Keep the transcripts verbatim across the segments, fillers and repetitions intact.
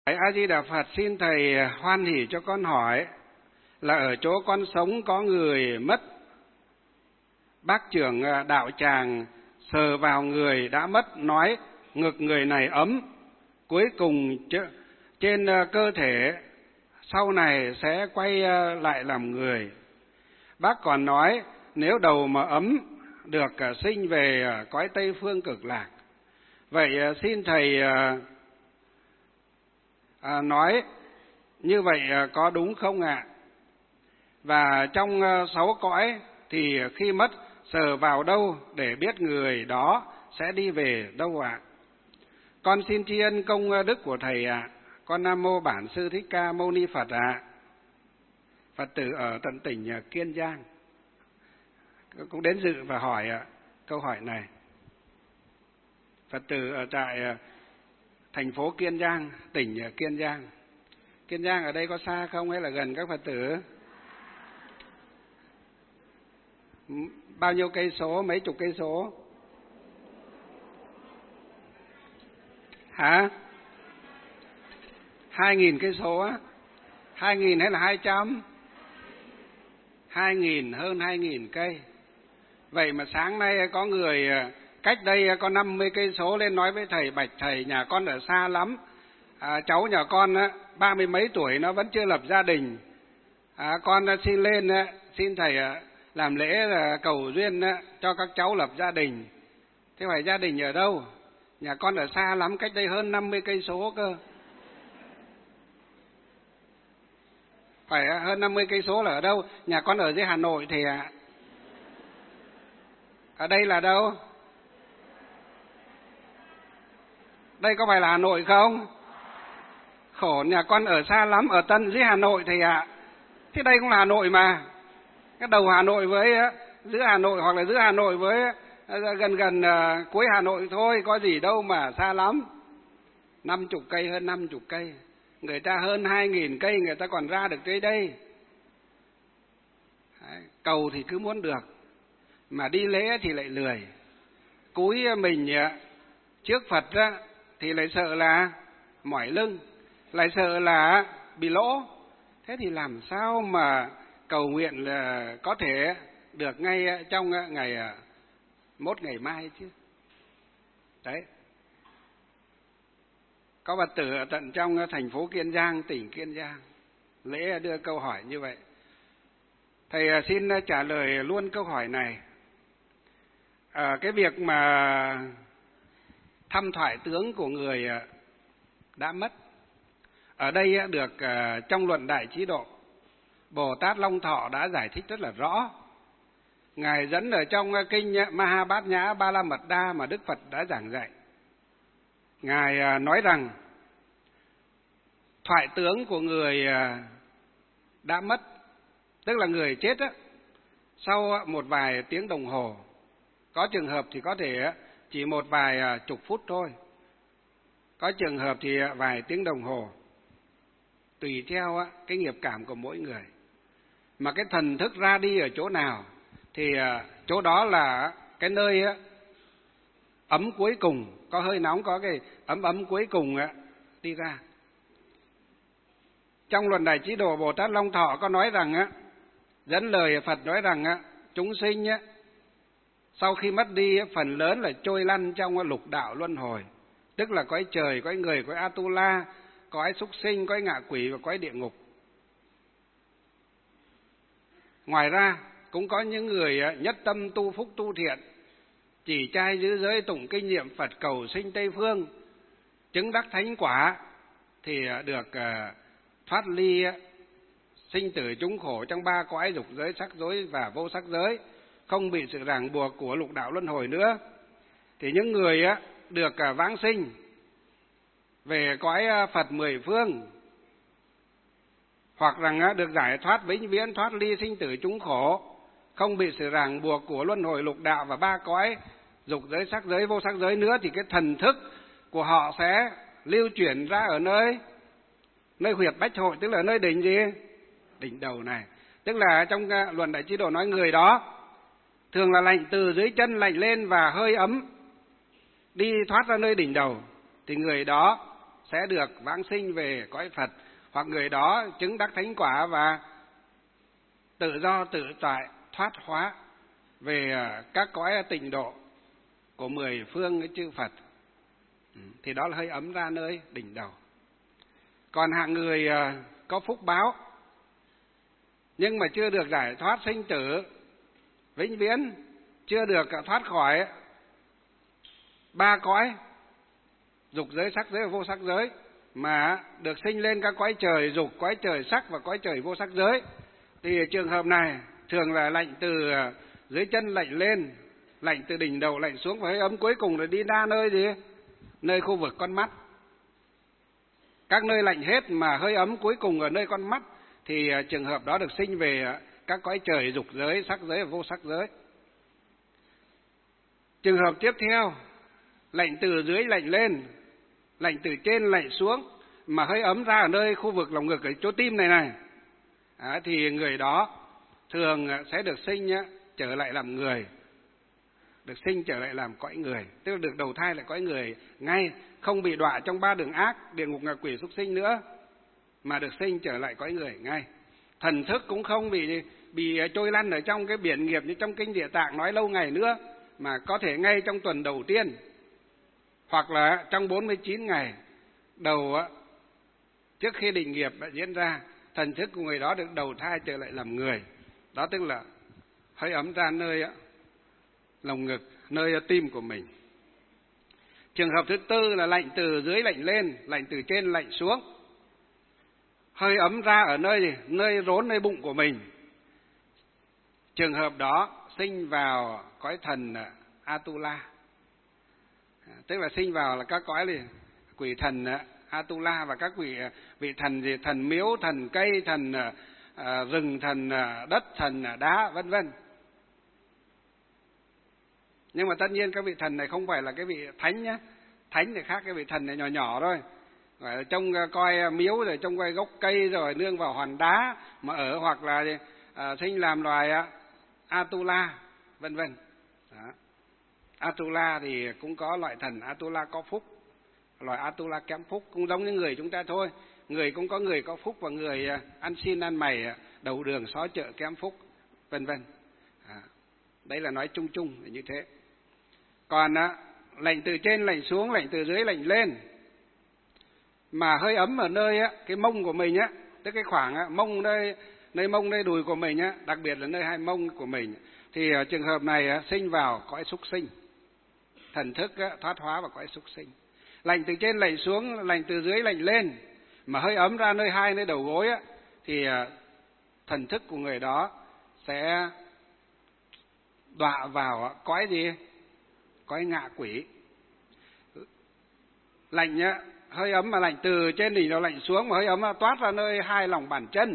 A Di Đà Phật, xin thầy hoan hỉ cho con hỏi là ở chỗ con sống có người mất. Bác trưởng đạo tràng sờ vào người đã mất, nói ngực người này ấm, cuối cùng trên cơ thể sau này sẽ quay lại làm người. Bác còn nói nếu đầu mà ấm được sinh về cõi Tây Phương Cực Lạc. Vậy xin thầy À, nói như vậy có đúng không ạ? Và trong sáu cõi thì khi mất sờ vào đâu để biết người đó sẽ đi về đâu ạ? Con xin tri ân công đức của thầy ạ. Con Nam Mô Bản Sư Thích Ca Mâu Ni Phật ạ. Phật tử ở tận tỉnh Kiên Giang cũng đến dự và hỏi câu hỏi này. Phật tử ở tại thành phố Kiên Giang, tỉnh Kiên Giang. Kiên Giang ở đây có xa không hay là gần các Phật tử? Bao nhiêu cây số, mấy chục cây số? Hả? Hai nghìn cây số á? Hai nghìn hay là hai trăm? Hai nghìn, hơn hai nghìn cây. Vậy mà sáng nay có người cách đây có năm mươi cây số lên nói với thầy, bạch thầy nhà con ở xa lắm, à, cháu nhà con ba mươi mấy tuổi nó vẫn chưa lập gia đình, à, con xin lên xin thầy làm lễ cầu duyên cho các cháu lập gia đình. Thế phải gia đình ở đâu? Nhà con ở xa lắm, cách đây hơn năm mươi cây số cơ. Phải hơn năm mươi cây số là ở đâu? Nhà con ở dưới Hà Nội thì ạ. Ở đây là đâu? Đây có phải là Hà Nội không? Khổ, nhà con ở xa lắm, ở tận dưới Hà Nội thầy ạ. Thế đây cũng là Hà Nội mà. Cái đầu Hà Nội với giữa Hà Nội, hoặc là giữa Hà Nội với gần gần uh, cuối Hà Nội thôi, có gì đâu mà xa lắm. Năm chục cây, hơn năm chục cây. Người ta hơn hai nghìn cây, người ta còn ra được tới đây. Đấy, cầu thì cứ muốn được, mà đi lễ thì lại lười. Cúi mình trước Phật á, thì lại sợ là mỏi lưng, lại sợ là bị lỗ. Thế thì làm sao mà cầu nguyện là có thể được ngay trong ngày mốt ngày mai chứ? Đấy. Có Phật tử ở tận trong thành phố Kiên Giang, tỉnh Kiên Giang, lễ đưa câu hỏi như vậy. Thầy xin trả lời luôn câu hỏi này. À, cái việc mà thăm thoại tướng của người đã mất, ở đây được trong luận Đại Trí Độ, Bồ Tát Long Thọ đã giải thích rất là rõ. Ngài dẫn ở trong kinh Maha Bát Nhã Ba La Mật Đa mà Đức Phật đã giảng dạy. Ngài nói rằng thoại tướng của người đã mất, tức là người chết á, sau một vài tiếng đồng hồ, có trường hợp thì có thể chỉ một vài chục phút thôi, có trường hợp thì vài tiếng đồng hồ, tùy theo cái nghiệp cảm của mỗi người. Mà cái thần thức ra đi ở chỗ nào thì chỗ đó là cái nơi ấm cuối cùng, có hơi nóng, có cái ấm ấm cuối cùng đi ra. Trong luận Đại Trí Độ, Bồ Tát Long Thọ có nói rằng á, dẫn lời Phật nói rằng á, chúng sinh á, sau khi mất đi phần lớn là trôi lăn trong lục đạo luân hồi, tức là cõi trời, cõi người, cõi Atula, cõi súc sinh, cõi ngạ quỷ và cõi địa ngục. Ngoài ra cũng có những người nhất tâm tu phúc tu thiện, chỉ trai giữ giới tụng kinh niệm Phật cầu sinh Tây Phương, chứng đắc thánh quả thì được thoát ly sinh tử chúng khổ trong ba cõi dục giới, sắc giới và vô sắc giới, không bị sự ràng buộc của lục đạo luân hồi nữa. Thì những người được vãng sinh về cõi Phật mười phương, hoặc rằng được giải thoát vĩnh viễn, thoát ly sinh tử chúng khổ, không bị sự ràng buộc của luân hồi lục đạo và ba cõi dục giới, sắc giới, vô sắc giới nữa, thì cái thần thức của họ sẽ lưu chuyển ra ở nơi nơi huyệt bách hội, tức là nơi đỉnh gì? Đỉnh đầu này. Tức là trong luận Đại Trí Độ nói người đó thường là lạnh từ dưới chân lạnh lên và hơi ấm đi thoát ra nơi đỉnh đầu, thì người đó sẽ được vãng sinh về cõi Phật, hoặc người đó chứng đắc thánh quả và tự do tự tại thoát hóa về các cõi tịnh độ của mười phương chư Phật. Thì đó là hơi ấm ra nơi đỉnh đầu. Còn hạng người có phúc báo nhưng mà chưa được giải thoát sinh tử vĩnh viễn, chưa được thoát khỏi ba cõi dục giới, sắc giới và vô sắc giới, mà được sinh lên các cõi trời dục, cõi trời sắc và cõi trời vô sắc giới, thì trường hợp này thường là lạnh từ dưới chân lạnh lên, lạnh từ đỉnh đầu lạnh xuống, và hơi ấm cuối cùng là đi ra nơi gì? Nơi khu vực con mắt. Các nơi lạnh hết mà hơi ấm cuối cùng ở nơi con mắt, thì trường hợp đó được sinh về các cõi trời dục giới, sắc giới và vô sắc giới. Trường hợp tiếp theo, lạnh từ dưới lạnh lên, lạnh từ trên lạnh xuống, mà hơi ấm ra ở nơi khu vực lồng ngực, ở chỗ tim này này, à, thì người đó thường sẽ được sinh trở lại làm người, được sinh trở lại làm cõi người, tức là được đầu thai lại cõi người ngay, không bị đọa trong ba đường ác, địa ngục, ngạ quỷ, súc sinh nữa, mà được sinh trở lại cõi người ngay. Thần thức cũng không bị bị trôi lăn ở trong cái biển nghiệp như trong kinh Địa Tạng nói lâu ngày nữa, mà có thể ngay trong tuần đầu tiên, hoặc là trong bốn mươi chín ngày đầu trước khi định nghiệp đã diễn ra, thần thức của người đó được đầu thai trở lại làm người. Đó tức là hơi ấm ra nơi lồng ngực, nơi tim của mình. Trường hợp thứ tư là lạnh từ dưới lạnh lên, lạnh từ trên lạnh xuống. Hơi ấm ra ở nơi gì? Nơi rốn, nơi bụng của mình. Trường hợp đó sinh vào cõi thần Atula. Tức là sinh vào là các cõi gì? Quỷ thần Atula và các quỷ vị thần gì? Thần miếu, thần cây, thần uh, rừng, thần uh, đất, thần uh, đá, vân vân. Nhưng mà tất nhiên các vị thần này không phải là cái vị thánh nhé. Thánh thì khác, cái vị thần này nhỏ nhỏ thôi. Phải trông coi miếu, rồi trông coi gốc cây, rồi nương vào hòn đá mà ở, hoặc là uh, sinh làm loài uh, Atula, vân vân. Atula thì cũng có loại thần Atula có phúc, loại Atula kém phúc, cũng giống như người chúng ta thôi. Người cũng có người có phúc và người uh, ăn xin ăn mày, uh, đầu đường xó chợ kém phúc, vân vân. À, đấy là nói chung chung là như thế. Còn uh, lạnh từ trên lạnh xuống, lạnh từ dưới lạnh lên, mà hơi ấm ở nơi á, cái mông của mình á, tức cái khoảng á, mông nơi nơi mông nơi đùi của mình á, đặc biệt là nơi hai mông của mình, thì uh, trường hợp này á, sinh vào cõi súc sinh, thần thức á, thoát hóa vào cõi súc sinh. Lạnh từ trên lạnh xuống, lạnh từ dưới lạnh lên, mà hơi ấm ra nơi hai nơi đầu gối á, thì uh, thần thức của người đó sẽ đọa vào cõi gì? Cõi ngạ quỷ. Lạnh nhá, hơi ấm mà lạnh từ trên đỉnh đầu lạnh xuống, mà hơi ấm mà toát ra nơi hai lòng bàn chân.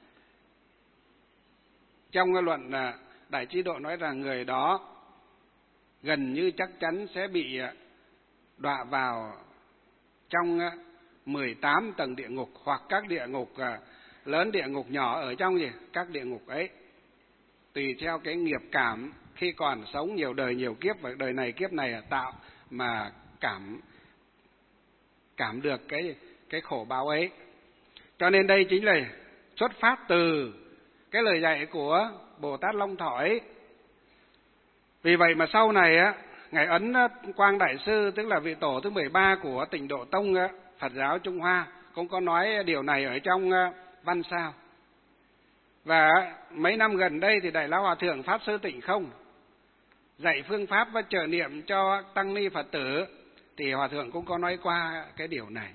Trong cái luận Đại Trí Độ nói rằng người đó gần như chắc chắn sẽ bị đọa vào trong mười tám tầng địa ngục, hoặc các địa ngục lớn, địa ngục nhỏ ở trong gì? Các địa ngục ấy. Tùy theo cái nghiệp cảm khi còn sống nhiều đời nhiều kiếp, và đời này kiếp này tạo mà cảm cảm được cái cái khổ báo ấy. Cho nên đây chính là xuất phát từ cái lời dạy của Bồ Tát Long Thọ ấy. Vì vậy mà sau này á, ngài Ấn Quang Đại Sư, tức là vị tổ thứ mười ba của Tịnh Độ Tông Phật giáo Trung Hoa, cũng có nói điều này ở trong văn sao. Và mấy năm gần đây thì Đại Lão Hòa Thượng Pháp Sư Tịnh Không dạy phương pháp và trợ niệm cho tăng ni Phật tử, thì Hòa Thượng cũng có nói qua cái điều này.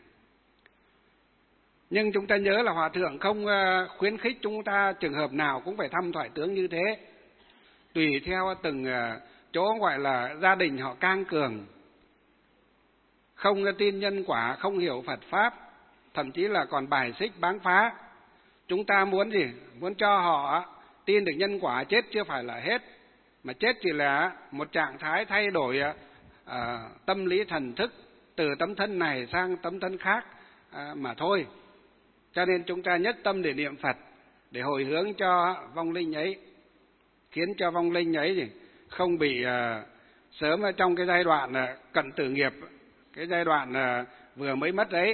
Nhưng chúng ta nhớ là Hòa Thượng không khuyến khích chúng ta trường hợp nào cũng phải thăm thoại tướng như thế. Tùy theo từng chỗ gọi là gia đình họ cang cường, không tin nhân quả, không hiểu Phật Pháp, thậm chí là còn bài xích báng phá. Chúng ta muốn gì? Muốn cho họ tin được nhân quả, chết chưa phải là hết, mà chết chỉ là một trạng thái thay đổi à, tâm lý thần thức từ tấm thân này sang tấm thân khác à, mà thôi. Cho nên chúng ta nhất tâm để niệm Phật, để hồi hướng cho vong linh ấy, khiến cho vong linh ấy gì không bị à, sớm ở trong cái giai đoạn à, cận tử nghiệp, cái giai đoạn à, vừa mới mất đấy,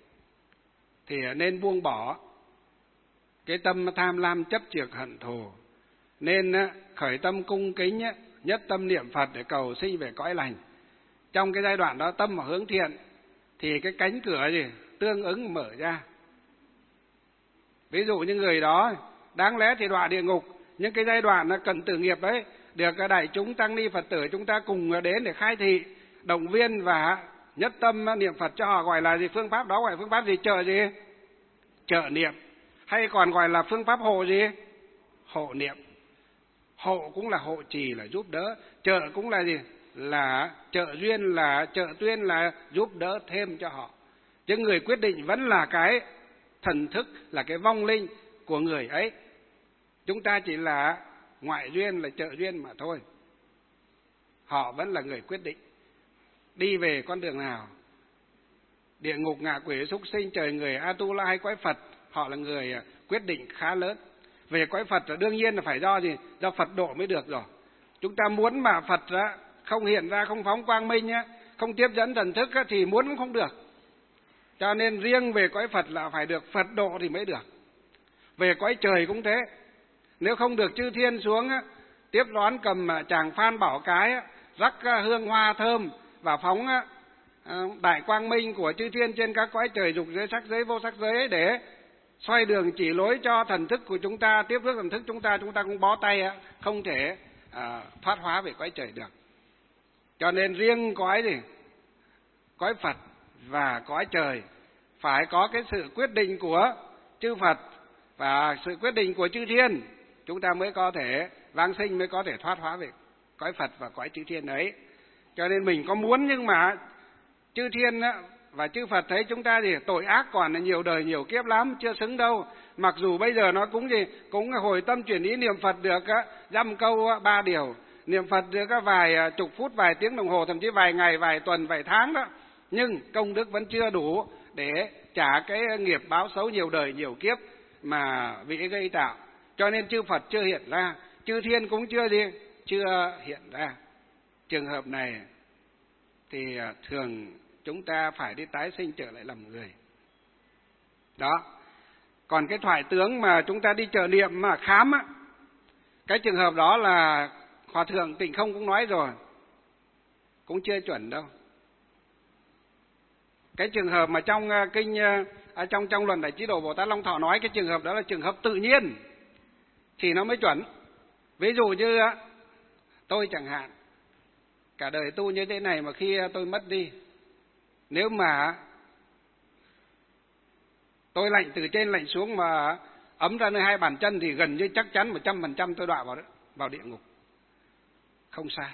thì nên buông bỏ cái tâm tham lam chấp chược hận thù, nên khởi tâm cung kính, nhất tâm niệm Phật để cầu sinh về cõi lành. Trong cái giai đoạn đó tâm mà hướng thiện thì cái cánh cửa gì tương ứng mở ra. Ví dụ như người đó đáng lẽ thì đọa địa ngục, nhưng cái giai đoạn là cận tử nghiệp ấy được đại chúng tăng ni Phật tử chúng ta cùng đến để khai thị, động viên và nhất tâm niệm Phật cho họ. Gọi là gì? Phương pháp đó gọi là phương pháp gì? Trợ gì? Trợ niệm. Hay còn gọi là phương pháp hộ gì? Hộ niệm. Hộ cũng là hộ trì, là giúp đỡ. Trợ cũng là gì? Là trợ duyên, là trợ tuyên, là giúp đỡ thêm cho họ. Chứ người quyết định vẫn là cái thần thức, là cái vong linh của người ấy. Chúng ta chỉ là ngoại duyên, là trợ duyên mà thôi. Họ vẫn là người quyết định đi về con đường nào. Địa ngục, ngạ quỷ, súc sinh, trời người, Atula hay cõi Phật, họ là người quyết định khá lớn. Về cõi Phật là đương nhiên là phải do gì? Do Phật độ mới được rồi. Chúng ta muốn mà Phật không hiện ra, không phóng quang minh, không tiếp dẫn thần thức thì muốn cũng không được. Cho nên riêng về cõi Phật là phải được Phật độ thì mới được. Về cõi trời cũng thế. Nếu không được chư thiên xuống tiếp đón, cầm tràng phan bảo cái, rắc hương hoa thơm và phóng đại quang minh của chư thiên trên các cõi trời, dục giới, sắc giới, vô sắc giới để xoay đường chỉ lối cho thần thức của chúng ta, tiếp bước thần thức chúng ta, chúng ta cũng bó tay, không thể à, thoát hóa về cõi trời được. Cho nên riêng cõi gì? Cõi Phật và cõi trời phải có cái sự quyết định của chư Phật và sự quyết định của chư thiên, chúng ta mới có thể vãng sinh, mới có thể thoát hóa về cõi Phật và cõi chư thiên ấy. Cho nên mình có muốn, nhưng mà chư thiên và chư Phật thấy chúng ta gì tội ác còn là nhiều đời nhiều kiếp lắm, chưa xứng đâu. Mặc dù bây giờ nó cũng gì cũng hồi tâm chuyển ý niệm Phật được dăm câu ba điều, niệm Phật được vài chục phút, vài tiếng đồng hồ, thậm chí vài ngày, vài tuần, vài tháng đó, nhưng công đức vẫn chưa đủ để trả cái nghiệp báo xấu nhiều đời nhiều kiếp mà vị gây tạo. Cho nên chư Phật chưa hiện ra, chư thiên cũng chưa gì chưa hiện ra. Trường hợp này thì thường chúng ta phải đi tái sinh trở lại làm người. Đó. Còn cái thoại tướng mà chúng ta đi trợ niệm mà khám á, cái trường hợp đó là Hòa Thượng Tịnh Không cũng nói rồi, cũng chưa chuẩn đâu. Cái trường hợp mà trong kinh à, trong trong luận Đại Chí Độ Bồ Tát Long Thọ nói cái trường hợp đó là trường hợp tự nhiên thì nó mới chuẩn. Ví dụ như tôi chẳng hạn, cả đời tu như thế này mà khi tôi mất đi, nếu mà tôi lạnh từ trên lạnh xuống mà ấm ra nơi hai bàn chân thì gần như chắc chắn một trăm phần trăm tôi đọa vào vào địa ngục, không sai.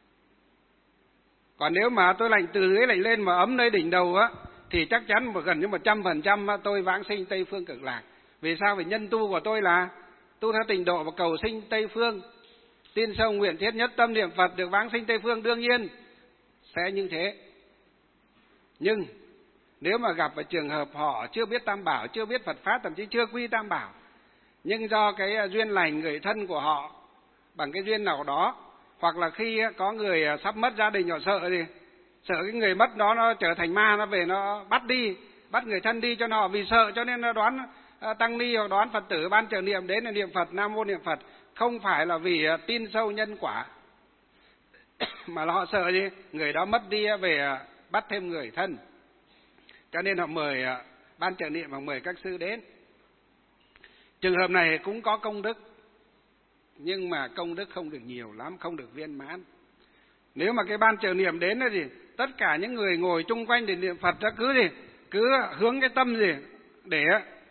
Còn nếu mà tôi lạnh từ dưới lạnh lên mà ấm nơi đỉnh đầu á, thì chắc chắn gần như một trăm phần trăm tôi vãng sinh Tây Phương Cực Lạc. Vì sao? Vì nhân tu của tôi là tu theo tịnh độ và cầu sinh Tây Phương, tin sâu nguyện thiết nhất tâm niệm Phật được vãng sinh Tây Phương, đương nhiên sẽ như thế. Nhưng nếu mà gặp ở trường hợp họ chưa biết Tam Bảo, chưa biết Phật Pháp, thậm chí chưa quy Tam Bảo, nhưng do cái duyên lành người thân của họ bằng cái duyên nào đó, hoặc là khi có người sắp mất gia đình họ sợ thì sợ cái người mất đó nó trở thành ma, nó về nó bắt đi, bắt người thân đi cho nó, vì sợ cho nên nó đoán tăng ni hoặc đoán Phật tử ban trợ niệm đến là niệm Phật, Nam Mô niệm Phật, không phải là vì tin sâu nhân quả mà là họ sợ gì người đó mất đi về bắt thêm người thân, cho nên họ mời ban trợ niệm và mời các sư đến. Trường hợp này cũng có công đức, nhưng mà công đức không được nhiều lắm, không được viên mãn. Nếu mà cái ban trợ niệm đến là gì, tất cả những người ngồi chung quanh để niệm Phật đó cứ gì cứ hướng cái tâm gì để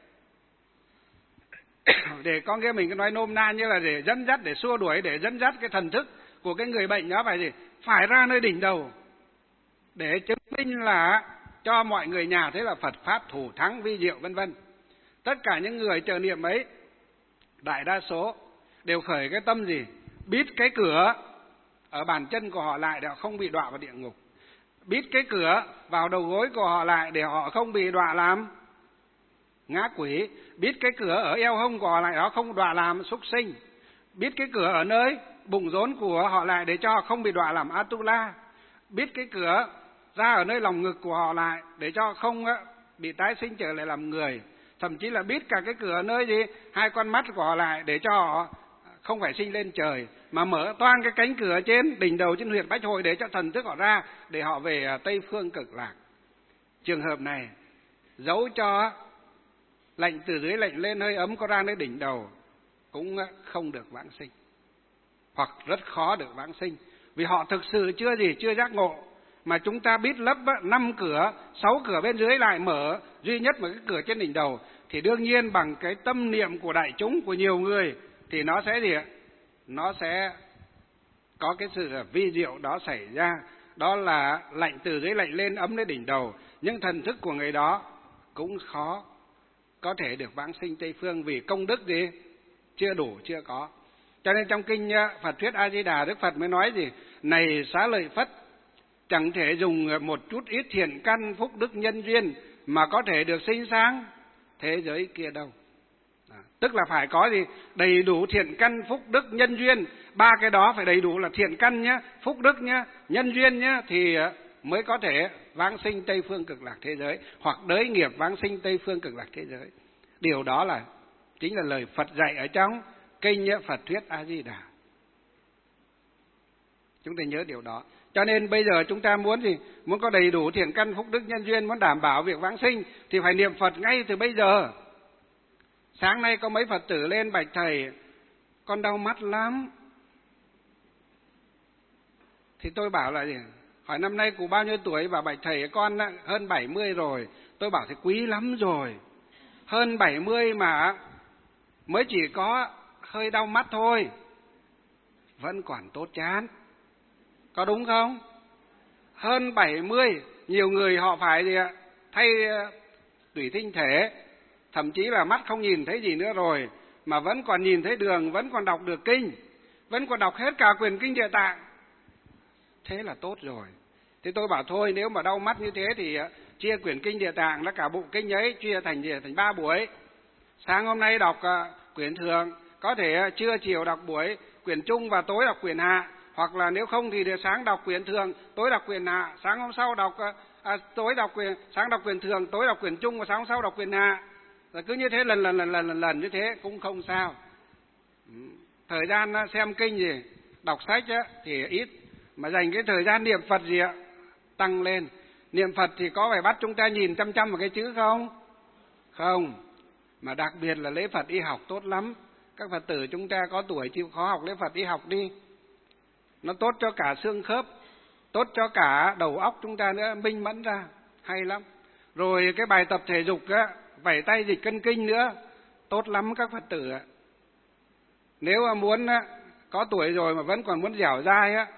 để con kia mình cứ nói nôm na như là để dẫn dắt, để xua đuổi, để dẫn dắt cái thần thức của cái người bệnh đó phải gì phải ra nơi đỉnh đầu để chứng minh là cho mọi người nhà thấy là Phật pháp thủ thắng vi diệu vân vân. Tất cả những người trợ niệm ấy, đại đa số đều khởi cái tâm gì bít cái cửa ở bàn chân của họ lại để họ không bị đọa vào địa ngục, bít cái cửa vào đầu gối của họ lại để họ không bị đọa làm ngã quỷ, bít cái cửa ở eo hông của họ lại đó không đọa làm súc sinh, bít cái cửa ở nơi bụng rốn của họ lại để cho họ không bị đọa làm Atula, bít cái cửa ra ở nơi lòng ngực của họ lại, để cho không bị tái sinh trở lại làm người. Thậm chí là bít cả cái cửa nơi gì hai con mắt của họ lại, để cho họ không phải sinh lên trời, mà mở toang cái cánh cửa trên đỉnh đầu trên huyệt bách hội, để cho thần thức họ ra, để họ về Tây Phương Cực Lạc. Trường hợp này dẫu cho lệnh từ dưới lệnh lên hơi ấm có ra nơi đỉnh đầu cũng không được vãng sinh, hoặc rất khó được vãng sinh, vì họ thực sự chưa gì chưa giác ngộ. Mà chúng ta bít lấp năm cửa, sáu cửa bên dưới lại mở duy nhất một cái cửa trên đỉnh đầu, thì đương nhiên bằng cái tâm niệm của đại chúng, của nhiều người, thì nó sẽ gì ạ? Nó sẽ có cái sự vi diệu đó xảy ra. Đó là lạnh từ dưới lạnh lên ấm đến đỉnh đầu, nhưng thần thức của người đó cũng khó có thể được vãng sinh Tây Phương, vì công đức gì chưa đủ, chưa có. Cho nên trong kinh Phật thuyết A Di Đà, Đức Phật mới nói gì: này xá lợi Phất, chẳng thể dùng một chút ít thiện căn phúc đức nhân duyên mà có thể được sinh sáng thế giới kia đâu. À, tức là phải có gì đầy đủ thiện căn phúc đức nhân duyên, ba cái đó phải đầy đủ, là thiện căn nhá, phúc đức nhá, nhân duyên nhá, thì mới có thể vãng sinh Tây Phương Cực Lạc thế giới, hoặc đới nghiệp vãng sinh Tây Phương Cực Lạc thế giới. Điều đó là chính là lời Phật dạy ở trong kinh Phật thuyết A Di Đà. Chúng ta nhớ điều đó. Cho nên bây giờ chúng ta muốn gì? Muốn có đầy đủ thiện căn phúc đức nhân duyên, muốn đảm bảo việc vãng sinh, thì phải niệm Phật ngay từ bây giờ. Sáng nay có mấy Phật tử lên bạch thầy: con đau mắt lắm. Thì tôi bảo là gì? Hỏi năm nay cụ bao nhiêu tuổi? Và bạch thầy con hơn bảy mươi rồi. Tôi bảo thì quý lắm rồi. Hơn bảy mươi mà mới chỉ có hơi đau mắt thôi, vẫn còn tốt chán. Có đúng không? Hơn bảy mươi, nhiều người họ phải gì ạ? Thay tủy tinh thể, thậm chí là mắt không nhìn thấy gì nữa rồi, mà vẫn còn nhìn thấy đường, vẫn còn đọc được kinh, vẫn còn đọc hết cả quyển kinh Địa Tạng. Thế là tốt rồi. Thế tôi bảo thôi, nếu mà đau mắt như thế thì chia quyển kinh Địa Tạng, là cả bộ kinh ấy, chia thành thành ba buổi. Sáng hôm nay đọc quyển thường, có thể trưa chiều đọc buổi quyển trung và tối đọc quyển hạ. Hoặc là nếu không thì sáng đọc quyển thường, tối đọc quyển hạ, sáng hôm sau đọc à, tối đọc quyển, sáng đọc quyển thường, tối đọc quyển trung, và sáng hôm sau đọc quyển hạ. Rồi cứ như thế lần lần lần lần lần lần như thế cũng không sao. Thời gian xem kinh gì, đọc sách á, thì ít, mà dành cái thời gian niệm Phật gì ạ, tăng lên. Niệm Phật thì có phải bắt chúng ta nhìn chăm chăm vào cái chữ không? Không. Mà đặc biệt là lễ Phật y học tốt lắm. Các Phật tử chúng ta có tuổi chịu khó học lễ Phật y học đi. Nó tốt cho cả xương khớp, tốt cho cả đầu óc chúng ta nữa, minh mẫn ra, hay lắm. Rồi cái bài tập thể dục á, vẩy tay dịch cân kinh nữa, tốt lắm các Phật tử ạ. Nếu mà muốn á, có tuổi rồi mà vẫn còn muốn dẻo dai á,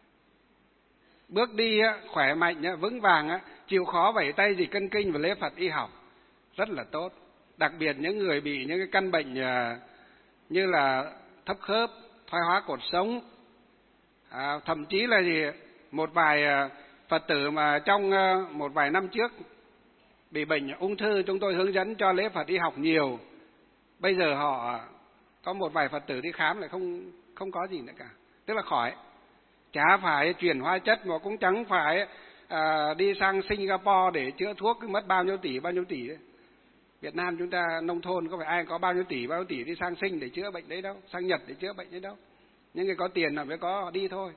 bước đi á, khỏe mạnh á, vững vàng á, chịu khó vẩy tay dịch cân kinh và lễ Phật y học, rất là tốt. Đặc biệt những người bị những cái căn bệnh như là thấp khớp, thoái hóa cột sống, à, thậm chí là gì một vài Phật tử mà trong một vài năm trước bị bệnh ung thư, chúng tôi hướng dẫn cho lễ Phật y học nhiều. Bây giờ họ có một vài Phật tử đi khám lại không không có gì nữa cả, tức là khỏi. Chả phải chuyển hóa chất, mà cũng chẳng phải à, đi sang Singapore để chữa thuốc mất bao nhiêu tỷ bao nhiêu tỷ đấy. Việt Nam chúng ta nông thôn có phải ai có bao nhiêu tỷ bao nhiêu tỷ đi sang Sing để chữa bệnh đấy đâu, sang Nhật để chữa bệnh đấy đâu. Những người có tiền là mới có đi thôi.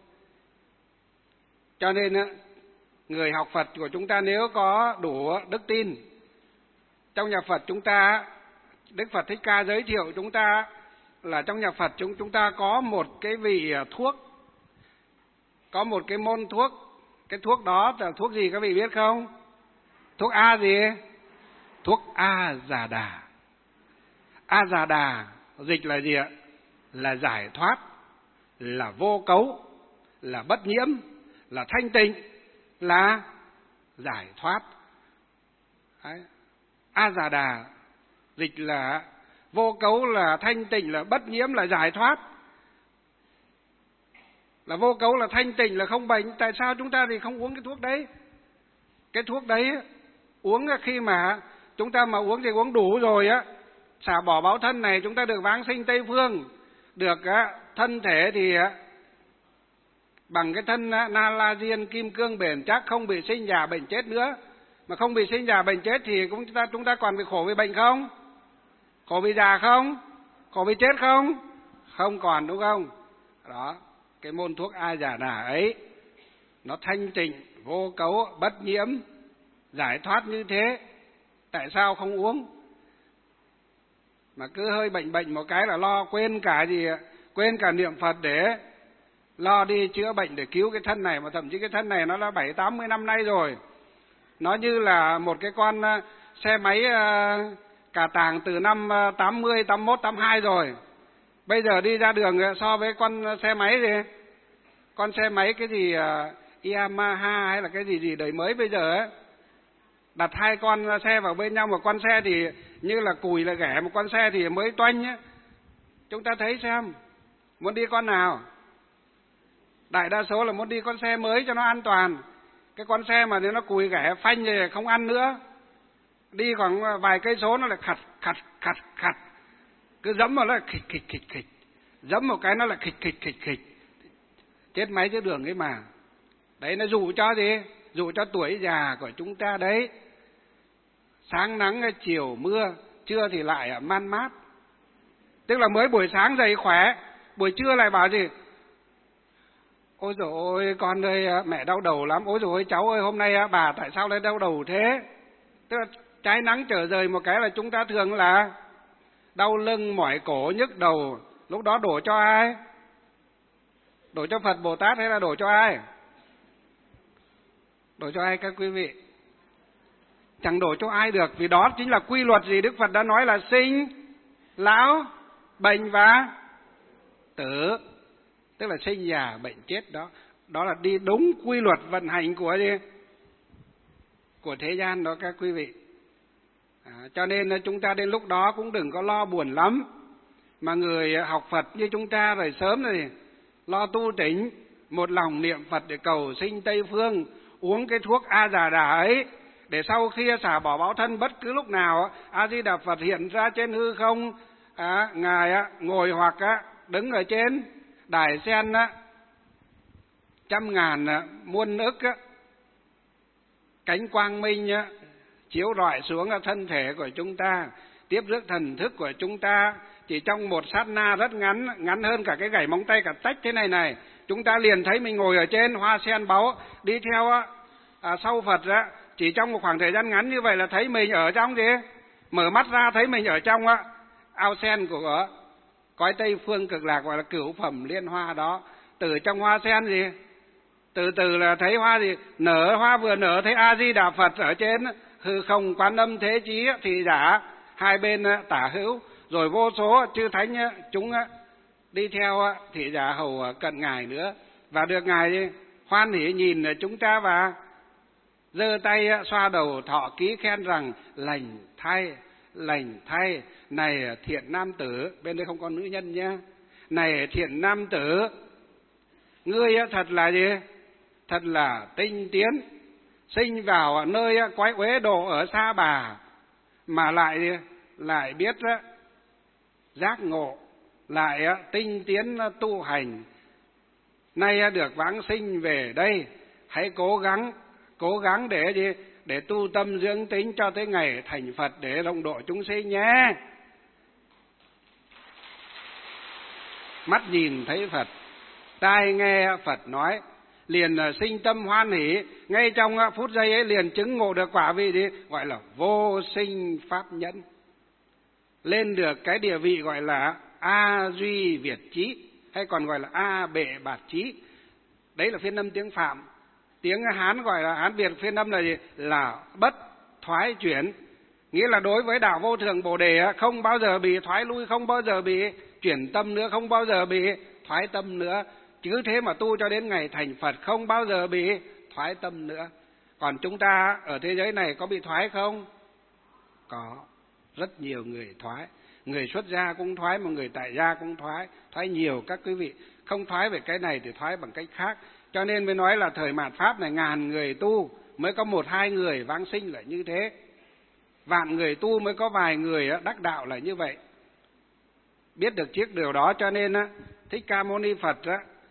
Cho nên người học Phật của chúng ta nếu có đủ đức tin, trong nhà Phật chúng ta, Đức Phật Thích Ca giới thiệu chúng ta là trong nhà Phật chúng chúng ta có một cái vị thuốc, có một cái môn thuốc. Cái thuốc đó là thuốc gì các vị biết không? Thuốc A gì? Thuốc A Già Đà. A Già Đà dịch là gì ạ? Là giải thoát, là vô cấu, là bất nhiễm, là thanh tịnh, là giải thoát. Đấy. A Già Đà dịch là vô cấu, là thanh tịnh, là bất nhiễm, là giải thoát. Là vô cấu, là thanh tịnh, là không bệnh. Tại sao chúng ta thì không uống cái thuốc đấy? Cái thuốc đấy uống khi mà chúng ta mà uống thì uống đủ rồi á, xả bỏ báo thân này, chúng ta được vãng sinh Tây Phương, được thân thể thì bằng cái thân na la diên kim cương bền chắc, không bị sinh già bệnh chết nữa. Mà không bị sinh già bệnh chết thì cũng chúng ta chúng ta còn bị khổ vì bệnh không? Khổ vì già không? Khổ vì chết không? Không còn, đúng không? Đó, cái môn thuốc A Già Đà ấy nó thanh tịnh, vô cấu, bất nhiễm, giải thoát như thế, tại sao không uống? Mà cứ hơi bệnh bệnh một cái là lo quên cả gì, quên cả niệm Phật để lo đi chữa bệnh để cứu cái thân này, mà thậm chí cái thân này nó đã bảy tám mươi năm nay rồi. Nó như là một cái con xe máy cà tàng từ năm tám mươi, tám mốt, tám hai rồi. Bây giờ đi ra đường so với con xe máy gì? Con xe máy cái gì Yamaha hay là cái gì gì đời mới bây giờ ấy. Đặt hai con xe vào bên nhau, một con xe thì như là cùi là ghẻ, một con xe thì mới toanh ấy. Chúng ta thấy xem, muốn đi con nào? Đại đa số là muốn đi con xe mới cho nó an toàn. Cái con xe mà nếu nó cùi ghẻ phanh thì không ăn nữa. Đi khoảng vài cây số nó lại khặt, khặt, khặt, khặt. Cứ dẫm vào nó là khịch, khịch, khịch, khịch. Dẫm một cái nó là khịch, khịch, khịch, khịch. Chết máy giữa đường ấy mà. Đấy nó dụ cho gì? Dụ cho tuổi già của chúng ta đấy. Sáng nắng, chiều mưa, trưa thì lại man mát. Tức là mới buổi sáng dậy khỏe, buổi trưa lại bảo gì? Ôi dồi ôi, con ơi, mẹ đau đầu lắm. Ôi dồi ôi, cháu ơi, hôm nay bà tại sao lại đau đầu thế? Tức là trái nắng trở rời một cái là chúng ta thường là đau lưng, mỏi cổ, nhức đầu. Lúc đó đổ cho ai? Đổ cho Phật Bồ Tát hay là đổ cho ai? Đổ cho ai các quý vị? Chẳng đổ cho ai được, vì đó chính là quy luật gì Đức Phật đã nói là sinh, lão, bệnh và tử. Tức là sinh già bệnh chết đó. Đó là đi đúng quy luật vận hành của gì? Của thế gian đó các quý vị. À, cho nên chúng ta đến lúc đó cũng đừng có lo buồn lắm. Mà người học Phật như chúng ta rồi sớm rồi lo tu tỉnh, một lòng niệm Phật để cầu sinh Tây Phương, uống cái thuốc A Già Đà ấy, để sau khi xả bỏ báo thân bất cứ lúc nào A Di Đà Phật hiện ra trên hư không, à, ngài ngồi hoặc đứng ở trên đài sen trăm ngàn muôn ức cánh quang minh chiếu rọi xuống thân thể của chúng ta, tiếp rước thần thức của chúng ta. Chỉ trong một sát na rất ngắn, ngắn hơn cả cái gảy móng tay cả tách thế này này, chúng ta liền thấy mình ngồi ở trên hoa sen báu, đi theo à, sau Phật á. Chỉ trong một khoảng thời gian ngắn như vậy là thấy mình ở trong gì? Mở mắt ra thấy mình ở trong á, ao sen của cõi Tây Phương Cực Lạc, gọi là cửu phẩm liên hoa đó. Từ trong hoa sen gì? Từ từ là thấy hoa gì? Nở, hoa vừa nở thấy A Di Đà Phật ở trên hư không Quán Âm Thế Chí thì giả hai bên tả hữu, rồi vô số chư thánh chúng đi theo thị giả hầu cận ngài nữa, và được ngài hoan hỉ nhìn chúng ta và giơ tay xoa đầu thọ ký khen rằng lành thay, lành thay, này thiện nam tử, bên đây không có nữ nhân nhé, này thiện nam tử, ngươi thật là gì? Thật là tinh tiến, sinh vào nơi quái uế độ ở Sa Bà mà lại lại biết giác ngộ, lại tinh tiến tu hành. Nay được vãng sinh về đây, hãy cố gắng cố gắng để gì? Để tu tâm dưỡng tính cho tới ngày thành Phật để rộng độ chúng sinh nhé. Mắt nhìn thấy Phật, tai nghe Phật nói, liền sinh tâm hoan hỷ, ngay trong phút giây ấy liền chứng ngộ được quả vị gì? Gọi là vô sinh pháp nhẫn. Lên được cái địa vị gọi là A Duy Việt Chí, hay còn gọi là A Bệ Bạt Chí. Đấy là phiên âm tiếng Phạm. Tiếng Hán gọi là Hán Việt phiên âm là gì? Là bất thoái chuyển. Nghĩa là đối với đạo vô thượng Bồ Đề không bao giờ bị thoái lui, không bao giờ bị chuyển tâm nữa, không bao giờ bị thoái tâm nữa. Chứ thế mà tu cho đến ngày thành Phật không bao giờ bị thoái tâm nữa. Còn chúng ta ở thế giới này có bị thoái không? Có. Rất nhiều người thoái. Người xuất gia cũng thoái, mà người tại gia cũng thoái. Thoái nhiều các quý vị. Không thoái về cái này thì thoái bằng cách khác. Cho nên mới nói là thời mạt Pháp này ngàn người tu mới có một hai người vãng sinh là như thế. Vạn người tu mới có vài người đắc đạo là như vậy. Biết được chiếc điều đó cho nên Thích Ca Mâu Ni Phật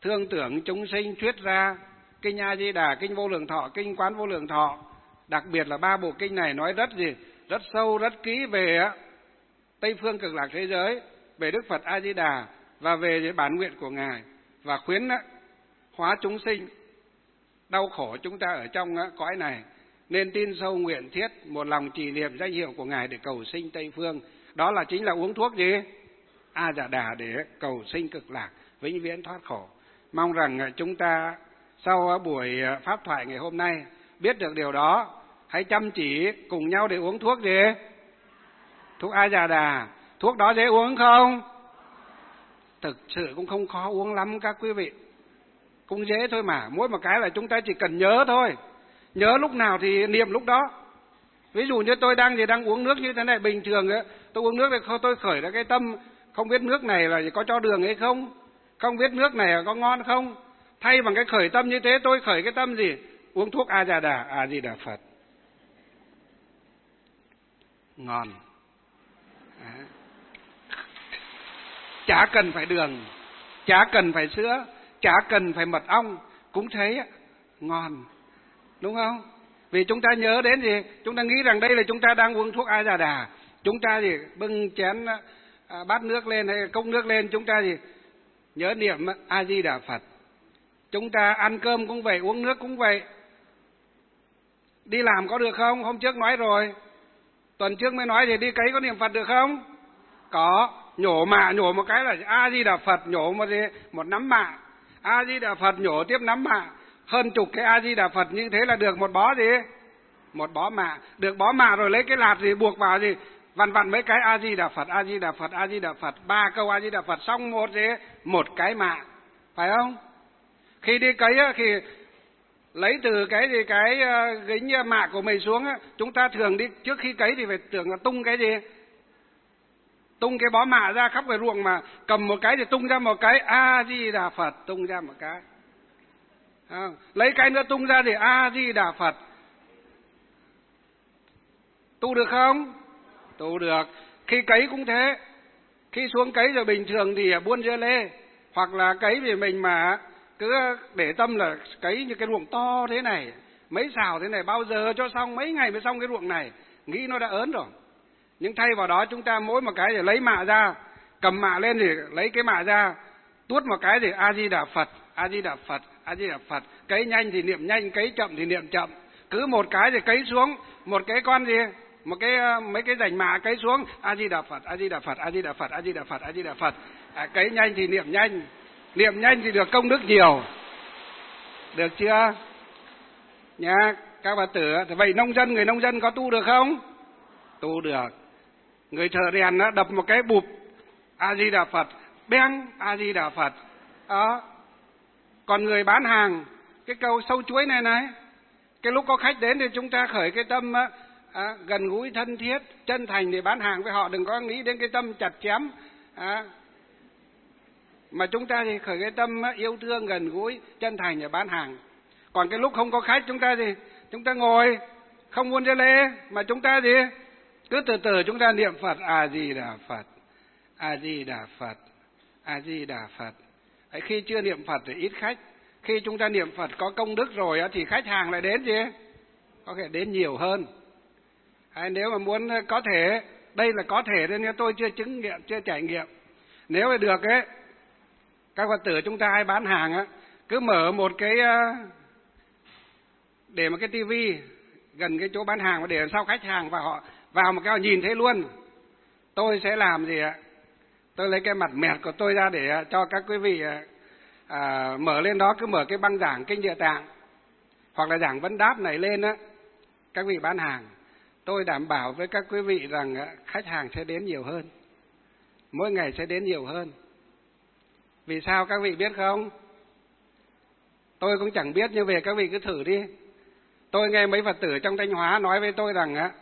thương tưởng chúng sinh thuyết ra kinh A Di Đà, kinh Vô Lượng Thọ, kinh Quán Vô Lượng Thọ. Đặc biệt là ba bộ kinh này nói rất gì, rất sâu, rất kỹ về Tây phương Cực Lạc thế giới, về Đức Phật A Di Đà và về bản nguyện của Ngài, và khuyến hóa chúng sinh đau khổ chúng ta ở trong cõi này nên tin sâu nguyện thiết, một lòng trì niệm danh hiệu của Ngài để cầu sinh Tây phương. Đó là chính là uống thuốc gì? A Dạ Đà, để cầu sinh Cực Lạc, vĩnh viễn thoát khổ. Mong rằng chúng ta sau buổi pháp thoại ngày hôm nay biết được điều đó, hãy chăm chỉ cùng nhau để uống thuốc gì? Thuốc A Dạ Đà. Thuốc đó dễ uống không? Thực sự cũng không khó uống lắm các quý vị, cũng dễ thôi mà. Mỗi một cái là chúng ta chỉ cần nhớ thôi, nhớ lúc nào thì niệm lúc đó. Ví dụ như tôi đang thì đang uống nước như thế này, bình thường ấy, tôi uống nước thì tôi khởi ra cái tâm không biết nước này là có cho đường hay không, không biết nước này là có ngon không. Thay bằng cái khởi tâm như thế, tôi khởi cái tâm gì? Uống thuốc A Dạ Đà, A Di Đà Phật. Ngon. À. Chả cần phải đường, chả cần phải sữa, chả cần phải mật ong, cũng thấy ngon, đúng không? Vì chúng ta nhớ đến gì? Chúng ta nghĩ rằng đây là chúng ta đang uống thuốc A Dạ Đà. Chúng ta gì? Bưng chén à, bát nước lên hay cốc nước lên, chúng ta gì? Nhớ niệm A Di Đà Phật. Chúng ta ăn cơm cũng vậy, uống nước cũng vậy. Đi làm có được không? Hôm trước nói rồi. Tuần trước mới nói thì đi cấy có niệm Phật được không? Có. Nhổ mạ, nhổ một cái là A Di Đà Phật, nhổ một gì? Một nắm mạ. A Di Đà Phật nhổ tiếp nắm mạ. Hơn chục cái A Di Đà Phật, như thế là được một bó gì? Một bó mạ. Được bó mạ rồi lấy cái lạt gì buộc vào gì? Vặn vặn mấy cái A Di Đà Phật, A Di Đà Phật, A Di Đà Phật, ba câu A Di Đà Phật xong một gì? Một cái mạ. Phải không? Khi đi cấy thì lấy từ cái gì cái gính mạ của mình xuống, chúng ta thường đi trước khi cấy thì phải tưởng là tung cái gì? Tung cái bó mạ ra khắp cái ruộng, mà cầm một cái thì tung ra một cái A Di Đà Phật, tung ra một cái. À, lấy cái nữa tung ra thì A Di Đà Phật. Tu được không? Tu được. Khi cấy cũng thế. Khi xuống cấy rồi bình thường thì buôn dưa lê, hoặc là cấy vì mình mà cứ để tâm là cấy như cái ruộng to thế này, mấy xào thế này, bao giờ cho xong, mấy ngày mới xong cái ruộng này, nghĩ nó đã ớn rồi. Nhưng thay vào đó chúng ta mỗi một cái thì lấy mạ ra, cầm mạ lên thì lấy cái mạ ra, tuốt một cái thì A Di Đà Phật, A Di Đà Phật, A Di Đà Phật. Cấy nhanh thì niệm nhanh, cấy chậm thì niệm chậm. Cứ một cái thì cấy xuống, một cái con gì, một cái mấy cái rảnh mạ cấy xuống, A Di Đà Phật, A Di Đà Phật, A Di Đà Phật, A Di Đà Phật, A Di Đà Phật. À, cấy nhanh thì niệm nhanh, niệm nhanh thì được công đức nhiều. Được chưa? Nha, các bà tử. Vậy nông dân, người nông dân có tu được không? Tu được. Người thợ rèn đập một cái bụp A Di Đà Phật, beng A Di Đà Phật. Đó. Còn người bán hàng, cái câu sâu chuối này này, cái lúc có khách đến thì chúng ta khởi cái tâm à, gần gũi thân thiết, chân thành để bán hàng với họ, đừng có nghĩ đến cái tâm chặt chém. À, mà chúng ta thì khởi cái tâm yêu thương, gần gũi, chân thành để bán hàng. Còn cái lúc không có khách, chúng ta thì chúng ta ngồi không buôn dưa lê, mà chúng ta gì cứ từ từ chúng ta niệm Phật, A Di Đà Phật, A Di Đà Phật, A Di Đà Phật. Đấy, khi chưa niệm Phật thì ít khách. Khi chúng ta niệm Phật có công đức rồi thì khách hàng lại đến gì? Có thể đến nhiều hơn. Đấy, nếu mà muốn có thể, đây là có thể nên tôi chưa chứng nghiệm, chưa trải nghiệm. Nếu mà được ấy, các Phật tử chúng ta hay bán hàng á, cứ mở một cái để một cái tivi gần cái chỗ bán hàng, và để làm sao khách hàng vào họ vào một cái họ nhìn thấy luôn. Tôi sẽ làm gì ạ? Tôi lấy cái mặt mẹt của tôi ra để cho các quý vị à, mở lên đó, cứ mở cái băng giảng kinh Địa Tạng hoặc là giảng vấn đáp này lên á, các vị bán hàng, tôi đảm bảo với các quý vị rằng khách hàng sẽ đến nhiều hơn, mỗi ngày sẽ đến nhiều hơn. Vì sao các vị biết không? Tôi cũng chẳng biết, nhưng về các vị cứ thử đi. Tôi nghe mấy Phật tử trong Thanh Hóa nói với tôi rằng á,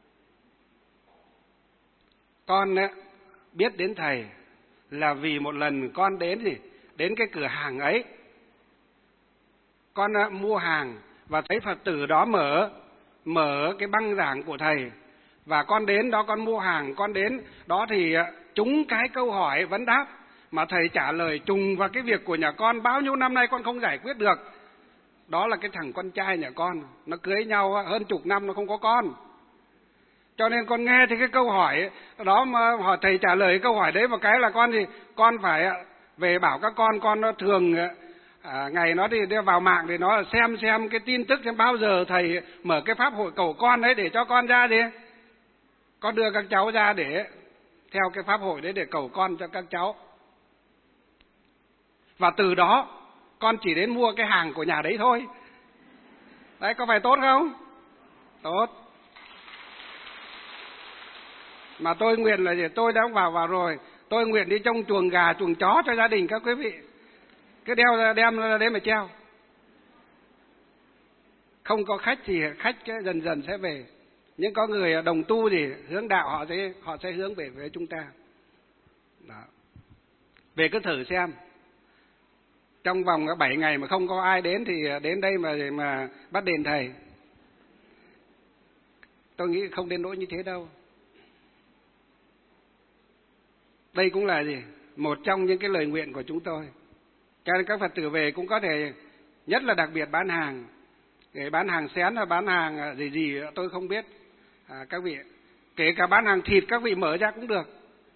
con á, biết đến thầy là vì một lần con đến gì, đến cái cửa hàng ấy, con á, mua hàng và thấy Phật tử đó mở mở cái băng giảng của thầy, và con đến đó con mua hàng, con đến đó thì trúng cái câu hỏi vấn đáp, mà thầy trả lời trùng vào cái việc của nhà con bao nhiêu năm nay con không giải quyết được. Đó là cái thằng con trai nhà con, nó cưới nhau hơn chục năm nó không có con. Cho nên con nghe thì cái câu hỏi đó mà hỏi thầy trả lời câu hỏi đấy một cái là con gì, con phải về bảo các con, con nó thường à, ngày nó đi vào mạng thì nó xem xem cái tin tức xem bao giờ thầy mở cái pháp hội cầu con đấy để cho con ra đi. Con đưa các cháu ra để theo cái pháp hội đấy để cầu con cho các cháu. Và từ đó con chỉ đến mua cái hàng của nhà đấy thôi. Đấy, có phải tốt không? Tốt. Mà tôi nguyện là gì? Tôi đã vào vào rồi. Tôi nguyện đi trông chuồng gà, chuồng chó cho gia đình các quý vị. Cứ đeo ra, đem ra đấy mà treo. Không có khách thì khách dần dần sẽ về. Nhưng có người đồng tu thì hướng đạo họ sẽ họ sẽ hướng về với chúng ta. Đó. Về cứ thử xem. Trong vòng bảy ngày mà không có ai đến thì đến đây mà mà bắt đền thầy. Tôi nghĩ không đến nỗi như thế đâu. Đây cũng là gì? Một trong những cái lời nguyện của chúng tôi. Cho nên các Phật tử về cũng có thể, nhất là đặc biệt bán hàng. Để bán hàng xén hay bán hàng gì gì tôi không biết. À, các vị, kể cả bán hàng thịt các vị mở ra cũng được.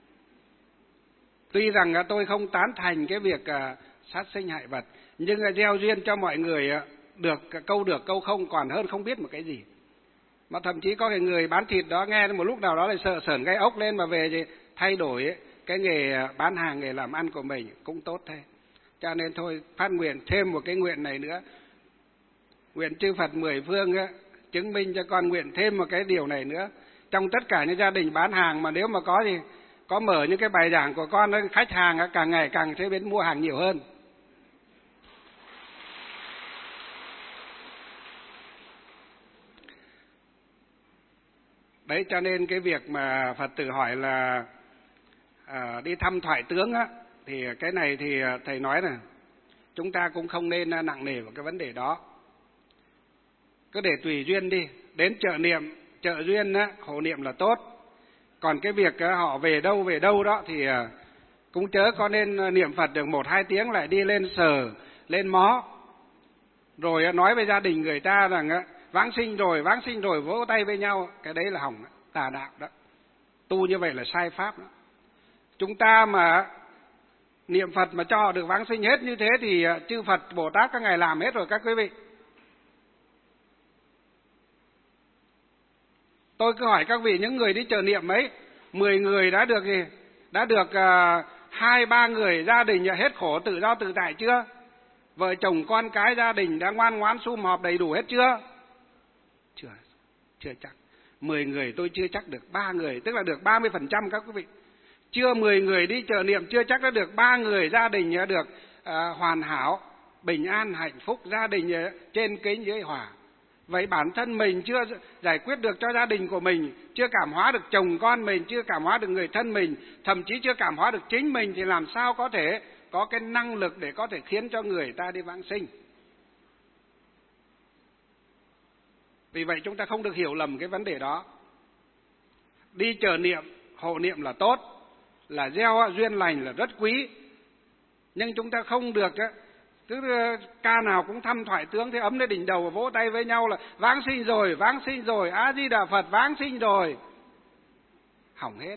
Tuy rằng tôi không tán thành cái việc sát sinh hại vật, nhưng gieo duyên cho mọi người được câu được câu không còn hơn không biết một cái gì. Mà thậm chí có cái người bán thịt đó nghe một lúc nào đó lại sợ sởn gai ốc lên mà về thì thay đổi cái nghề bán hàng, nghề làm ăn của mình cũng tốt thế. Cho nên thôi phát nguyện thêm một cái nguyện này nữa. Nguyện chư Phật mười phương á, chứng minh cho con nguyện thêm một cái điều này nữa. Trong tất cả những gia đình bán hàng mà nếu mà có gì có mở những cái bài giảng của con, khách hàng càng ngày càng sẽ đến mua hàng nhiều hơn. Đấy, cho nên cái việc mà Phật tử hỏi là à, đi thăm thoại tướng á, thì cái này thì thầy nói là chúng ta cũng không nên nặng nề vào cái vấn đề đó. Cứ để tùy duyên đi, đến chợ niệm, chợ duyên á, hộ niệm là tốt. Còn cái việc họ về đâu về đâu đó thì cũng chớ có nên niệm Phật được một hai tiếng lại đi lên sờ, lên mó. Rồi nói với gia đình người ta rằng vãng sinh rồi, vãng sinh rồi vỗ tay với nhau. Cái đấy là hỏng, tà đạo đó. Tu như vậy là sai pháp đó. Chúng ta mà niệm Phật mà cho họ được vãng sinh hết như thế thì chư Phật Bồ Tát các ngài làm hết rồi các quý vị. Tôi cứ hỏi các vị, những người đi chợ niệm ấy, mười người đã được gì? Đã được hai uh, ba người gia đình hết khổ tự do tự tại chưa? Vợ chồng con cái gia đình đã ngoan ngoãn sum họp đầy đủ hết chưa? Chưa, chưa chắc. Mười người tôi chưa chắc được ba người, tức là được ba mươi phần trăm các quý vị. Chưa mười người đi chợ niệm chưa chắc đã được ba người gia đình được uh, hoàn hảo, bình an, hạnh phúc, gia đình trên kính dưới hòa. Vậy bản thân mình chưa giải quyết được cho gia đình của mình, chưa cảm hóa được chồng con mình, chưa cảm hóa được người thân mình, thậm chí chưa cảm hóa được chính mình thì làm sao có thể có cái năng lực để có thể khiến cho người ta đi vãng sinh. Vì vậy chúng ta không được hiểu lầm cái vấn đề đó. Đi chợ niệm, hộ niệm là tốt, là gieo duyên lành là rất quý. Nhưng chúng ta không được cứ ca nào cũng thăm thoại tướng thế ấm lên đỉnh đầu và vỗ tay với nhau là vãng sinh rồi, vãng sinh rồi, A Di Đà Phật vãng sinh rồi. Hỏng hết.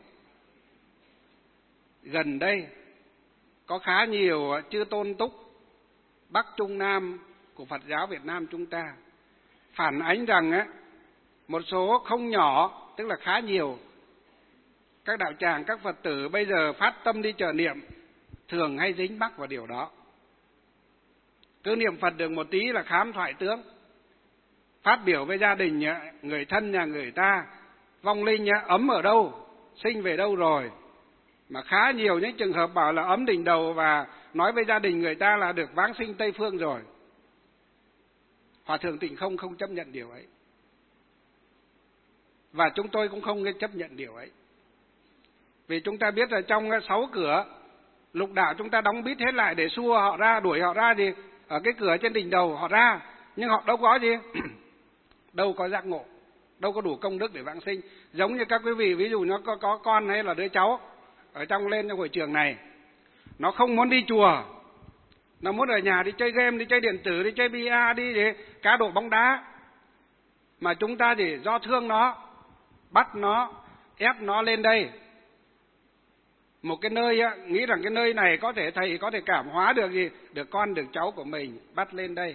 Gần đây có khá nhiều chư tôn túc Bắc Trung Nam của Phật giáo Việt Nam chúng ta phản ánh rằng á, một số không nhỏ, tức là khá nhiều các đạo tràng, các Phật tử bây giờ phát tâm đi chợ niệm thường hay dính mắc vào điều đó. Cứ niệm Phật được một tí là khám thoại tướng, phát biểu với gia đình, người thân nhà người ta, vong linh ấm ở đâu, sinh về đâu rồi. Mà khá nhiều những trường hợp bảo là ấm đỉnh đầu và nói với gia đình người ta là được vãng sinh Tây Phương rồi. Hòa thượng Tịnh Không không chấp nhận điều ấy. Và chúng tôi cũng không chấp nhận điều ấy. Vì chúng ta biết là trong sáu cửa lục đạo chúng ta đóng bít hết lại để xua họ ra, đuổi họ ra gì ở cái cửa trên đỉnh đầu họ ra, nhưng họ đâu có gì đâu có giác ngộ, đâu có đủ công đức để vãng sinh. Giống như các quý vị ví dụ nó có, có con hay là đứa cháu ở trong lên trong hội trường này, nó không muốn đi chùa, nó muốn ở nhà đi chơi game, đi chơi điện tử, đi chơi bia, đi để cá độ bóng đá. Mà chúng ta thì do thương nó, bắt nó, ép nó lên đây. Một cái nơi á, nghĩ rằng cái nơi này có thể thầy có thể cảm hóa được gì, được con, được cháu của mình, bắt lên đây.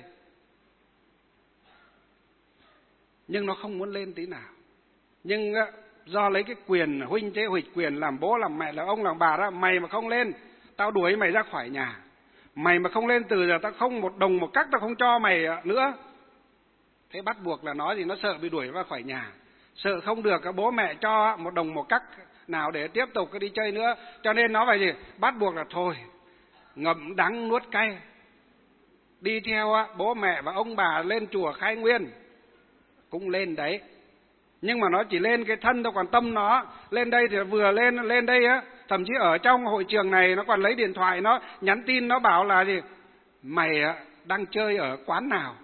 Nhưng nó không muốn lên tí nào. Nhưng á, do lấy cái quyền huynh chế huỵch, quyền làm bố làm mẹ là ông làm bà đó, mày mà không lên, tao đuổi mày ra khỏi nhà. Mày mà không lên từ giờ tao không một đồng một cắc tao không cho mày nữa. Thế bắt buộc là nó gì, nó sợ bị đuổi ra khỏi nhà, sợ không được bố mẹ cho một đồng một cắc nào để tiếp tục cái đi chơi nữa, cho nên nó phải gì, bắt buộc là thôi ngậm đắng nuốt cay, đi theo bố mẹ và ông bà lên chùa khai nguyên. Cũng lên đấy, nhưng mà nó chỉ lên cái thân thôi, còn tâm nó lên đây thì vừa lên lên đây á, thậm chí ở trong hội trường này nó còn lấy điện thoại nó nhắn tin, nó bảo là gì, mày đang chơi ở quán nào,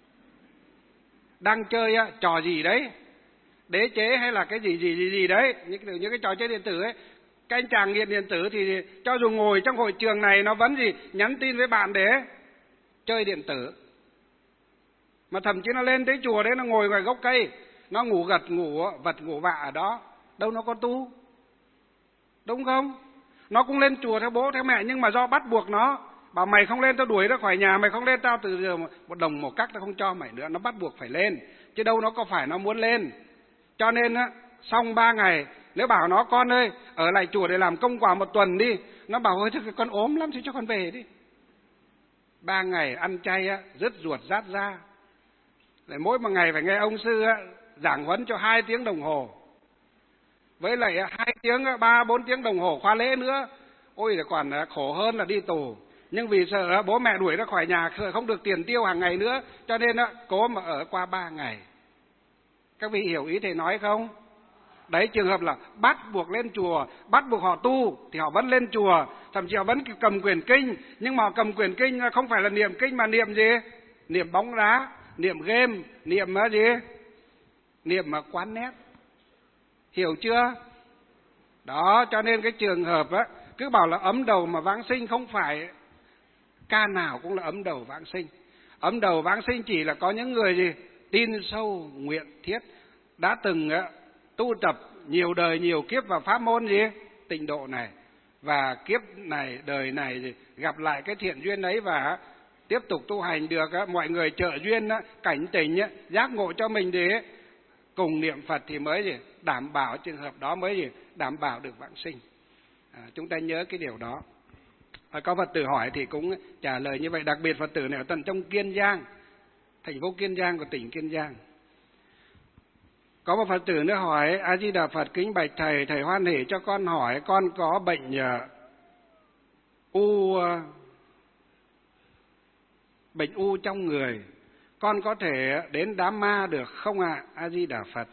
đang chơi trò gì đấy, đế chế hay là cái gì gì gì gì đấy, những cái, những cái trò chơi điện tử ấy. Các anh chàng nghiện điện tử thì cho dù ngồi trong hội trường này nó vẫn gì nhắn tin với bạn để chơi điện tử. Mà thậm chí nó lên tới chùa đấy, nó ngồi ngoài gốc cây, nó ngủ gật ngủ vật ngủ vạ ở đó, đâu nó có tu, đúng không? Nó cũng lên chùa theo bố theo mẹ, nhưng mà do bắt buộc nó, bảo mày không lên tao đuổi ra khỏi nhà, mày không lên tao từ giờ một đồng một cắc tao không cho mày nữa. Nó bắt buộc phải lên, chứ đâu nó có phải nó muốn lên. Cho nên á, xong ba ngày, nếu bảo nó con ơi ở lại chùa để làm công quả một tuần đi, nó bảo ơi thôi con ốm lắm thì cho con về đi. Ba ngày ăn chay á, rứt ruột rát ra. Lại mỗi một ngày phải nghe ông sư á, giảng huấn cho hai tiếng đồng hồ, với lại hai tiếng ba bốn tiếng đồng hồ khóa lễ nữa. Ôi là còn khổ hơn là đi tù. Nhưng vì sợ bố mẹ đuổi ra khỏi nhà, không được tiền tiêu hàng ngày nữa, cho nên cố mà ở qua ba ngày. Các vị hiểu ý thầy nói không? Đấy, trường hợp là bắt buộc lên chùa, bắt buộc họ tu thì họ vẫn lên chùa, thậm chí họ vẫn cầm quyển kinh, nhưng mà cầm quyển kinh không phải là niệm kinh mà niệm gì? Niệm bóng đá, niệm game, niệm gì? Niệm mà quán nét. Hiểu chưa? Đó, cho nên cái trường hợp á, cứ bảo là ấm đầu mà vãng sinh, không phải ca nào cũng là ấm đầu vãng sinh. Ấm đầu vãng sinh chỉ là có những người gì? Tin sâu, nguyện thiết, đã từng á, tu tập nhiều đời nhiều kiếp vào pháp môn gì? Tịnh độ này. Và kiếp này, đời này gì? Gặp lại cái thiện duyên ấy và tiếp tục tu hành được á, mọi người trợ duyên á, cảnh tỉnh á, giác ngộ cho mình để cùng niệm Phật thì mới gì? Đảm bảo trường hợp đó mới gì? Đảm bảo được vãng sinh. À, chúng ta nhớ cái điều đó. À, có Phật tử hỏi thì cũng trả lời như vậy, đặc biệt Phật tử này ở tận trong Kiên Giang, thành phố Kiên Giang của tỉnh Kiên Giang. Có một Phật tử nữa hỏi: A Di Đà Phật, kính bạch thầy, thầy hoan hỉ cho con hỏi, con có bệnh uh, u uh, bệnh u trong người, con có thể đến đám ma được không ạ? À? A Di Đà Phật.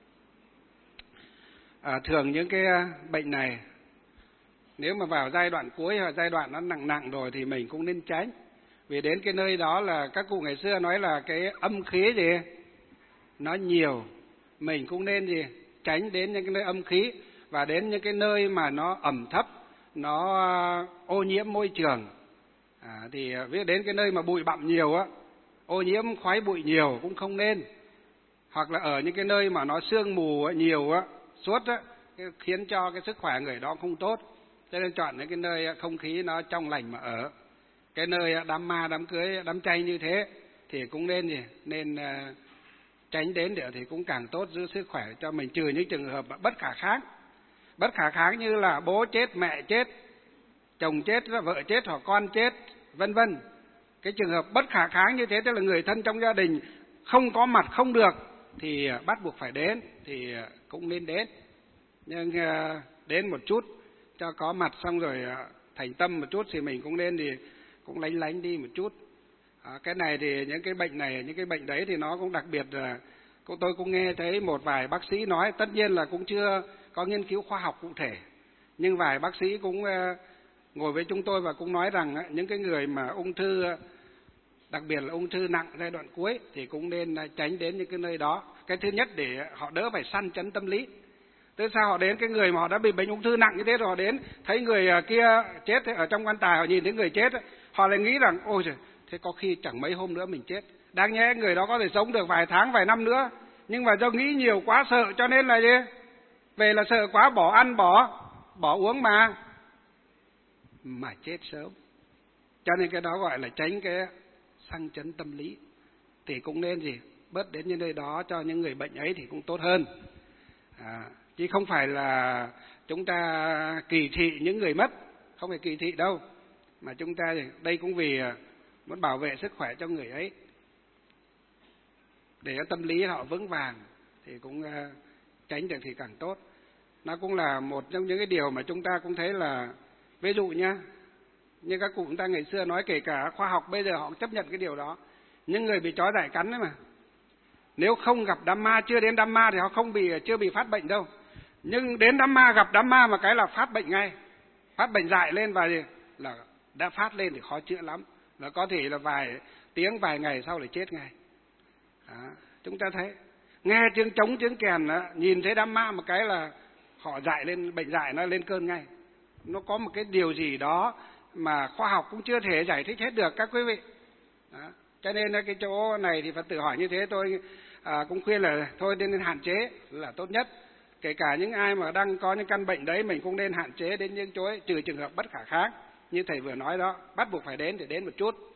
À, thường những cái bệnh này nếu mà vào giai đoạn cuối hoặc giai đoạn nó nặng nặng rồi thì mình cũng nên tránh. Vì đến cái nơi đó là các cụ ngày xưa nói là cái âm khí gì nó nhiều, mình cũng nên gì tránh đến những cái nơi âm khí, và đến những cái nơi mà nó ẩm thấp, nó ô nhiễm môi trường. À, thì ví đến cái nơi mà bụi bặm nhiều á, ô nhiễm khói bụi nhiều cũng không nên. Hoặc là ở những cái nơi mà nó sương mù nhiều á, suốt á, khiến cho cái sức khỏe người đó không tốt. Cho nên chọn những cái nơi không khí nó trong lành mà ở. Cái nơi đám ma, đám cưới, đám chay như thế thì cũng nên gì nên uh, tránh đến để thì cũng càng tốt, giữ sức khỏe cho mình, trừ những trường hợp bất khả kháng. Bất khả kháng như là bố chết, mẹ chết, chồng chết, vợ chết hoặc con chết, vân vân. Cái trường hợp bất khả kháng như thế, tức là người thân trong gia đình không có mặt không được thì bắt buộc phải đến thì cũng nên đến. Nhưng uh, đến một chút cho có mặt, xong rồi thành tâm một chút thì mình cũng nên thì cũng lánh lánh đi một chút. À, cái này thì những cái bệnh này, những cái bệnh đấy thì nó cũng đặc biệt là tôi cũng nghe thấy một vài bác sĩ nói, tất nhiên là cũng chưa có nghiên cứu khoa học cụ thể, nhưng vài bác sĩ cũng ngồi với chúng tôi và cũng nói rằng những cái người mà ung thư, đặc biệt là ung thư nặng giai đoạn cuối thì cũng nên tránh đến những cái nơi đó. Cái thứ nhất để họ đỡ phải săn chấn tâm lý. Tức sao họ đến, cái người mà họ đã bị bệnh ung thư nặng như thế rồi họ đến thấy người kia chết ở trong quan tài, họ nhìn thấy người chết, họ lại nghĩ rằng ôi trời, thế có khi chẳng mấy hôm nữa mình chết. Đáng nhẽ người đó có thể sống được vài tháng, vài năm nữa, nhưng mà do nghĩ nhiều quá sợ cho nên là gì? Về là sợ quá bỏ ăn, bỏ bỏ uống mà mà chết sớm. Cho nên cái đó gọi là tránh cái sang chấn tâm lý. Thì cũng nên gì? Bớt đến những nơi đó cho những người bệnh ấy thì cũng tốt hơn. À, chứ không phải là chúng ta kỳ thị những người mất, không phải kỳ thị đâu, mà chúng ta đây cũng vì muốn bảo vệ sức khỏe cho người ấy, để cho tâm lý họ vững vàng thì cũng tránh được thì càng tốt. Nó cũng là một trong những cái điều mà chúng ta cũng thấy là, ví dụ nhá, như các cụ chúng ta ngày xưa nói, kể cả khoa học bây giờ họ cũng chấp nhận cái điều đó. Những người bị chó dại cắn đấy mà, nếu không gặp đám ma, chưa đến đám ma thì họ không bị chưa bị phát bệnh đâu. Nhưng đến đám ma, gặp đám ma mà cái là phát bệnh ngay, phát bệnh dại lên và gì là đã phát lên thì khó chữa lắm, là có thể là vài tiếng vài ngày sau là chết ngay. Đó, chúng ta thấy nghe tiếng trống tiếng kèn đó, nhìn thấy đám ma một cái là họ dại lên, bệnh dại nó lên cơn ngay. Nó có một cái điều gì đó mà khoa học cũng chưa thể giải thích hết được các quý vị. Đó. Cho nên cái chỗ này thì Phật tử hỏi như thế, tôi à, cũng khuyên là thôi nên hạn chế là tốt nhất. Kể cả những ai mà đang có những căn bệnh đấy, mình cũng nên hạn chế đến những chỗ ấy, trừ trường hợp bất khả kháng như thầy vừa nói đó, bắt buộc phải đến thì đến một chút.